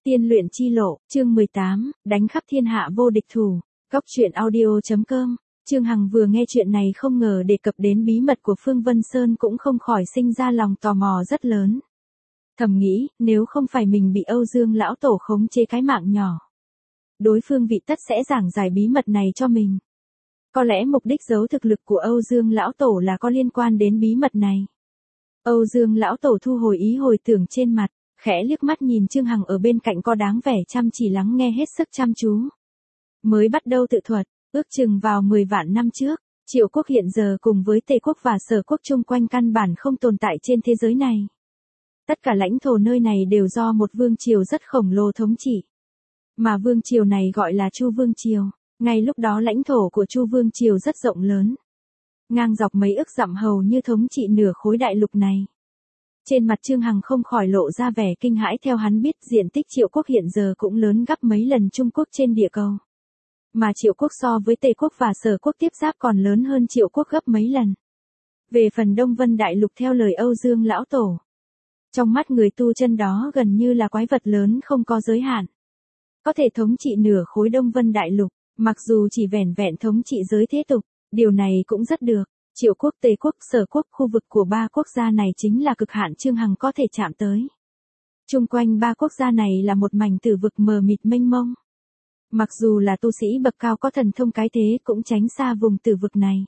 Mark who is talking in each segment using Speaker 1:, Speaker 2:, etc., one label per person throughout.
Speaker 1: Tiên luyện chi lộ, chương 18, đánh khắp thiên hạ vô địch thủ. Góc truyện audio.com. Trương Hằng vừa nghe chuyện này không ngờ đề cập đến bí mật của Phương Vân Sơn cũng không khỏi sinh ra lòng tò mò rất lớn. Thầm nghĩ, nếu không phải mình bị Âu Dương lão tổ khống chế cái mạng nhỏ, đối phương vị tất sẽ giảng giải bí mật này cho mình. Có lẽ mục đích giấu thực lực của Âu Dương lão tổ là có liên quan đến bí mật này. Âu Dương lão tổ thu hồi ý hồi tưởng trên mặt, khẽ liếc mắt nhìn Trương Hằng ở bên cạnh có đáng vẻ chăm chỉ lắng nghe hết sức chăm chú. Mới bắt đầu tự thuật, ước chừng vào 10 vạn năm trước, Triệu quốc hiện giờ cùng với Tề quốc và Sở quốc chung quanh căn bản không tồn tại trên thế giới này. Tất cả lãnh thổ nơi này đều do một vương triều rất khổng lồ thống trị. Mà vương triều này gọi là Chu Vương Triều. Ngay lúc đó lãnh thổ của Chu Vương Triều rất rộng lớn, ngang dọc mấy ức dặm hầu như thống trị nửa khối đại lục này. Trên mặt Trương Hằng không khỏi lộ ra vẻ kinh hãi, theo hắn biết diện tích Triệu quốc hiện giờ cũng lớn gấp mấy lần Trung Quốc trên địa cầu. Mà Triệu quốc so với Tề quốc và Sở quốc tiếp giáp còn lớn hơn Triệu quốc gấp mấy lần. Về phần Đông Vân Đại Lục theo lời Âu Dương lão tổ, trong mắt người tu chân đó gần như là quái vật lớn không có giới hạn. Có thể thống trị nửa khối Đông Vân Đại Lục, mặc dù chỉ vẻn vẹn thống trị giới thế tục, điều này cũng rất được. Triệu quốc, Tề quốc, Sở quốc, khu vực của ba quốc gia này chính là cực hạn Trương Hằng có thể chạm tới. Chung quanh ba quốc gia này là một mảnh tử vực mờ mịt mênh mông. Mặc dù là tu sĩ bậc cao có thần thông cái thế cũng tránh xa vùng tử vực này.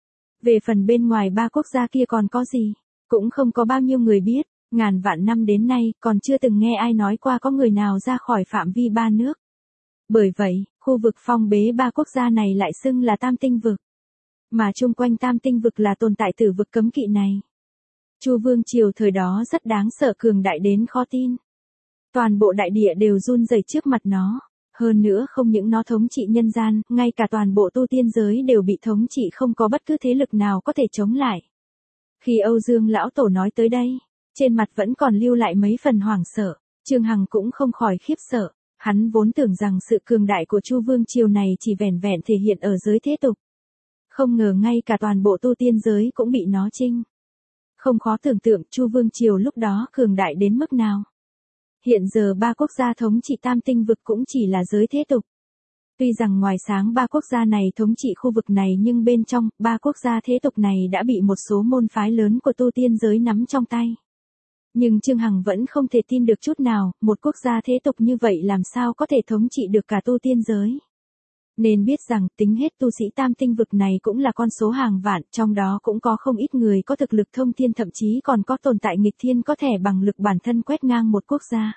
Speaker 1: Về phần bên ngoài ba quốc gia kia còn có gì, cũng không có bao nhiêu người biết, ngàn vạn năm đến nay còn chưa từng nghe ai nói qua có người nào ra khỏi phạm vi ba nước. Bởi vậy, khu vực phong bế ba quốc gia này lại xưng là Tam Tinh vực. Mà chung quanh Tam Tinh vực là tồn tại tử vực cấm kỵ này. Chu Vương Triều thời đó rất đáng sợ, cường đại đến khó tin. Toàn bộ đại địa đều run rẩy trước mặt nó. Hơn nữa không những nó thống trị nhân gian, ngay cả toàn bộ tu tiên giới đều bị thống trị, không có bất cứ thế lực nào có thể chống lại. Khi Âu Dương lão tổ nói tới đây, trên mặt vẫn còn lưu lại mấy phần hoảng sợ, Trương Hằng cũng không khỏi khiếp sợ. Hắn vốn tưởng rằng sự cường đại của Chu Vương Triều này chỉ vẻn vẹn thể hiện ở giới thế tục. Không ngờ ngay cả toàn bộ tu tiên giới cũng bị nó chinh. Không khó tưởng tượng Chu Vương Triều lúc đó cường đại đến mức nào. Hiện giờ ba quốc gia thống trị Tam Tinh vực cũng chỉ là giới thế tục. Tuy rằng ngoài sáng ba quốc gia này thống trị khu vực này nhưng bên trong ba quốc gia thế tục này đã bị một số môn phái lớn của tu tiên giới nắm trong tay. Nhưng Trương Hằng vẫn không thể tin được chút nào, một quốc gia thế tục như vậy làm sao có thể thống trị được cả tu tiên giới. Nên biết rằng tính hết tu sĩ Tam Tinh vực này cũng là con số hàng vạn, trong đó cũng có không ít người có thực lực thông thiên, thậm chí còn có tồn tại nghịch thiên có thể bằng lực bản thân quét ngang một quốc gia.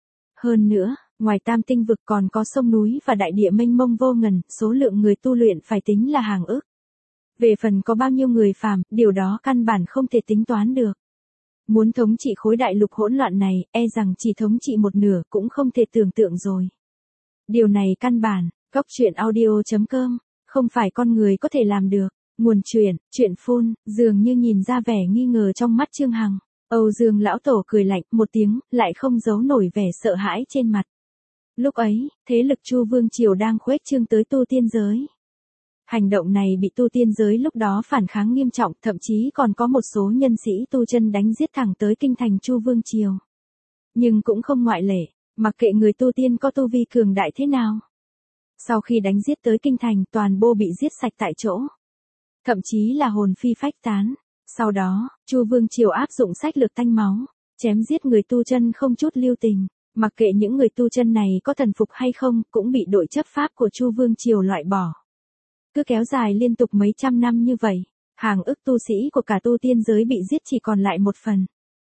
Speaker 1: Hơn nữa, ngoài Tam Tinh vực còn có sông núi và đại địa mênh mông vô ngần, số lượng người tu luyện phải tính là hàng ức. Về phần có bao nhiêu người phàm, điều đó căn bản không thể tính toán được. Muốn thống trị khối đại lục hỗn loạn này, e rằng chỉ thống trị một nửa cũng không thể tưởng tượng rồi. Điều này căn bản, góc truyện audio.com, không phải con người có thể làm được. Nguồn truyện phun, dường như nhìn ra vẻ nghi ngờ trong mắt Trương Hằng. Âu Dương lão tổ cười lạnh một tiếng, lại không giấu nổi vẻ sợ hãi trên mặt. Lúc ấy, thế lực Chu Vương Triều đang khuếch trương tới tu tiên giới. Hành động này bị tu tiên giới lúc đó phản kháng nghiêm trọng, thậm chí còn có một số nhân sĩ tu chân đánh giết thẳng tới kinh thành Chu Vương Triều. Nhưng cũng không ngoại lệ, mặc kệ người tu tiên có tu vi cường đại thế nào. Sau khi đánh giết tới kinh thành, toàn bộ bị giết sạch tại chỗ. Thậm chí là hồn phi phách tán. Sau đó, Chu Vương Triều áp dụng sách lược tanh máu, chém giết người tu chân không chút lưu tình. Mặc kệ những người tu chân này có thần phục hay không, cũng bị đội chấp pháp của Chu Vương Triều loại bỏ. Cứ kéo dài liên tục mấy trăm năm như vậy, hàng ức tu sĩ của cả tu tiên giới bị giết chỉ còn lại một phần.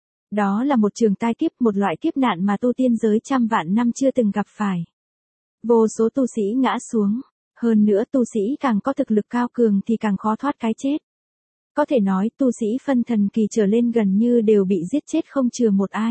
Speaker 1: Đó là một trường tai kiếp, một loại kiếp nạn mà tu tiên giới trăm vạn năm chưa từng gặp phải. Vô số tu sĩ ngã xuống, hơn nữa tu sĩ càng có thực lực cao cường thì càng khó thoát cái chết. Có thể nói tu sĩ phân thần kỳ trở lên gần như đều bị giết chết không chừa một ai.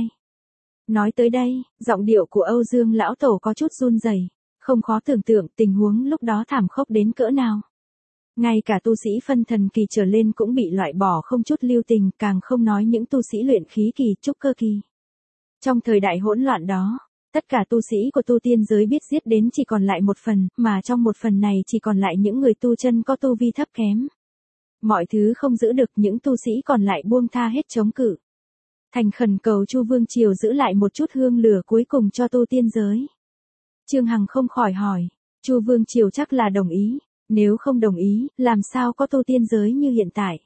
Speaker 1: Nói tới đây, giọng điệu của Âu Dương lão tổ có chút run rẩy, không khó tưởng tượng tình huống lúc đó thảm khốc đến cỡ nào. Ngay cả tu sĩ phân thần kỳ trở lên cũng bị loại bỏ không chút lưu tình, càng không nói những tu sĩ luyện khí kỳ, trúc cơ kỳ. Trong thời đại hỗn loạn đó, tất cả tu sĩ của tu tiên giới biết giết đến chỉ còn lại một phần, mà trong một phần này chỉ còn lại những người tu chân có tu vi thấp kém. Mọi thứ không giữ được, những tu sĩ còn lại buông tha hết chống cự. thành khẩn cầu Chu Vương Triều giữ lại một chút hương lửa cuối cùng cho tu tiên giới. Trương Hằng không khỏi hỏi, Chu Vương Triều chắc là đồng ý, nếu không đồng ý, làm sao có tu tiên giới như hiện tại?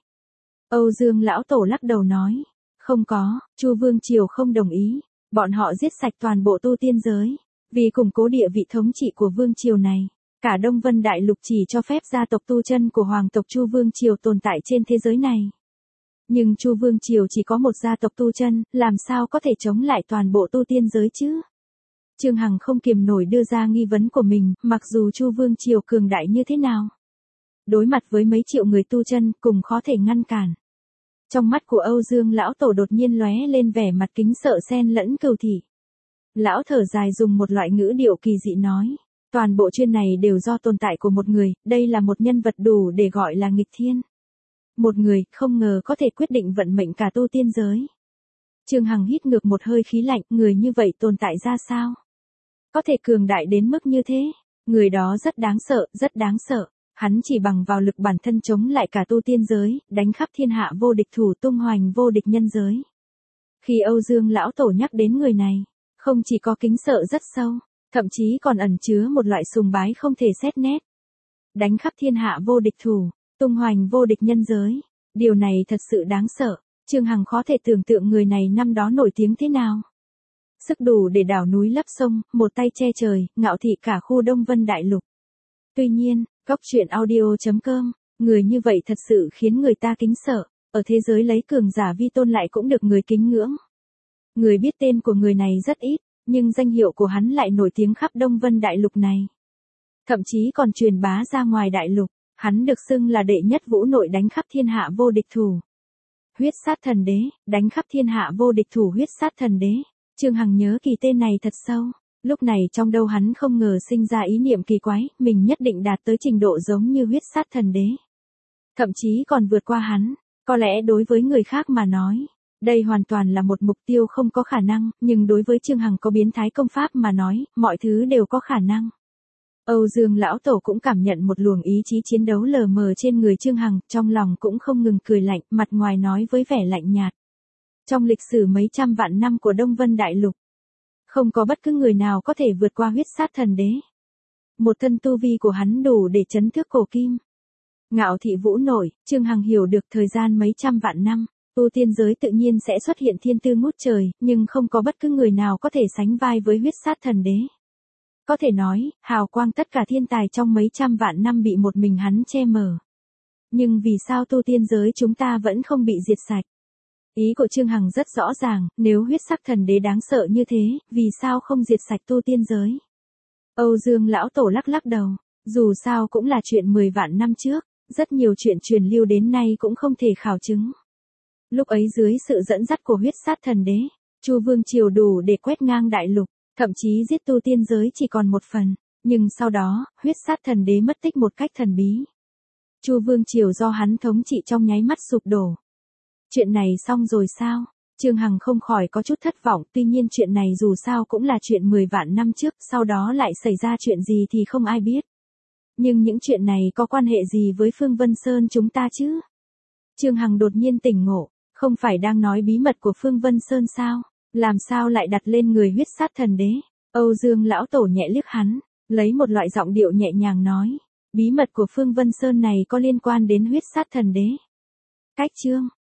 Speaker 1: Âu Dương lão tổ lắc đầu nói, không có, Chu Vương Triều không đồng ý, bọn họ giết sạch toàn bộ tu tiên giới, vì củng cố địa vị thống trị của Vương Triều này. Cả Đông Vân Đại Lục chỉ cho phép gia tộc tu chân của hoàng tộc Chu Vương Triều tồn tại trên thế giới này. Nhưng Chu Vương Triều chỉ có một gia tộc tu chân, làm sao có thể chống lại toàn bộ tu tiên giới chứ? Trương Hằng không kiềm nổi đưa ra nghi vấn của mình, mặc dù Chu Vương Triều cường đại như thế nào. Đối mặt với mấy triệu người tu chân, cùng khó thể ngăn cản. Trong mắt của Âu Dương lão tổ đột nhiên lóe lên vẻ mặt kính sợ xen lẫn cừu thị. Lão thở dài dùng một loại ngữ điệu kỳ dị nói. Toàn bộ chuyện này đều do tồn tại của một người, đây là một nhân vật đủ để gọi là nghịch thiên. Một người, không ngờ có thể quyết định vận mệnh cả tu tiên giới. Trương Hằng hít ngược một hơi khí lạnh, người như vậy tồn tại ra sao? Có thể cường đại đến mức như thế? Người đó rất đáng sợ, rất đáng sợ. Hắn chỉ bằng vào lực bản thân chống lại cả tu tiên giới, đánh khắp thiên hạ vô địch thủ tung hoành vô địch nhân giới. Khi Âu Dương lão tổ nhắc đến người này, không chỉ có kính sợ rất sâu, thậm chí còn ẩn chứa một loại sùng bái không thể xét nét. Đánh khắp thiên hạ vô địch thủ, tung hoành vô địch nhân giới. Điều này thật sự đáng sợ. Trương Hằng khó thể tưởng tượng người này năm đó nổi tiếng thế nào. Sức đủ để đảo núi lấp sông, một tay che trời, ngạo thị cả khu Đông Vân Đại Lục. Tuy nhiên, Góc Truyện Audio.com, người như vậy thật sự khiến người ta kính sợ. Ở thế giới lấy cường giả vi tôn lại cũng được người kính ngưỡng. Người biết tên của người này rất ít, nhưng danh hiệu của hắn lại nổi tiếng khắp Đông Vân Đại Lục này. Thậm chí còn truyền bá ra ngoài đại lục, hắn được xưng là đệ nhất vũ nội đánh khắp thiên hạ vô địch thủ. Huyết sát thần đế, đánh khắp thiên hạ vô địch thủ huyết sát thần đế. Trương Hằng nhớ kỳ tên này thật sâu. Lúc này trong đầu hắn không ngờ sinh ra ý niệm kỳ quái, mình nhất định đạt tới trình độ giống như huyết sát thần đế. Thậm chí còn vượt qua hắn, có lẽ đối với người khác mà nói. Đây hoàn toàn là một mục tiêu không có khả năng, nhưng đối với Trương Hằng có biến thái công pháp mà nói, mọi thứ đều có khả năng. Âu Dương lão tổ cũng cảm nhận một luồng ý chí chiến đấu lờ mờ trên người Trương Hằng, trong lòng cũng không ngừng cười lạnh, mặt ngoài nói với vẻ lạnh nhạt. Trong lịch sử mấy trăm vạn năm của Đông Vân Đại Lục, không có bất cứ người nào có thể vượt qua huyết sát thần đế. Một thân tu vi của hắn đủ để chấn thước cổ kim. Ngạo thị vũ nội, Trương Hằng hiểu được thời gian mấy trăm vạn năm. Tu tiên giới tự nhiên sẽ xuất hiện thiên tư ngút trời, nhưng không có bất cứ người nào có thể sánh vai với huyết sát thần đế. Có thể nói, hào quang tất cả thiên tài trong mấy trăm vạn năm bị một mình hắn che mờ. Nhưng vì sao tu tiên giới chúng ta vẫn không bị diệt sạch? Ý của Trương Hằng rất rõ ràng, nếu huyết sắc thần đế đáng sợ như thế, vì sao không diệt sạch tu tiên giới? Âu Dương lão tổ lắc lắc đầu, dù sao cũng là chuyện 10 vạn năm trước, rất nhiều chuyện truyền lưu đến nay cũng không thể khảo chứng. Lúc ấy dưới sự dẫn dắt của huyết sát thần đế, Chu Vương Triều đủ để quét ngang đại lục, thậm chí giết tu tiên giới chỉ còn một phần, nhưng sau đó, huyết sát thần đế mất tích một cách thần bí. Chu Vương Triều do hắn thống trị trong nháy mắt sụp đổ. Chuyện này xong rồi sao? Trương Hằng không khỏi có chút thất vọng, tuy nhiên chuyện này dù sao cũng là chuyện 10 vạn năm trước, sau đó lại xảy ra chuyện gì thì không ai biết. Nhưng những chuyện này có quan hệ gì với Phương Vân Sơn chúng ta chứ? Trương Hằng đột nhiên tỉnh ngộ, không phải đang nói bí mật của Phương Vân Sơn sao? Làm sao lại đặt lên người huyết sát thần đế? Âu Dương lão tổ nhẹ liếc hắn, lấy một loại giọng điệu nhẹ nhàng nói, bí mật của Phương Vân Sơn này có liên quan đến huyết sát thần đế. Cách chương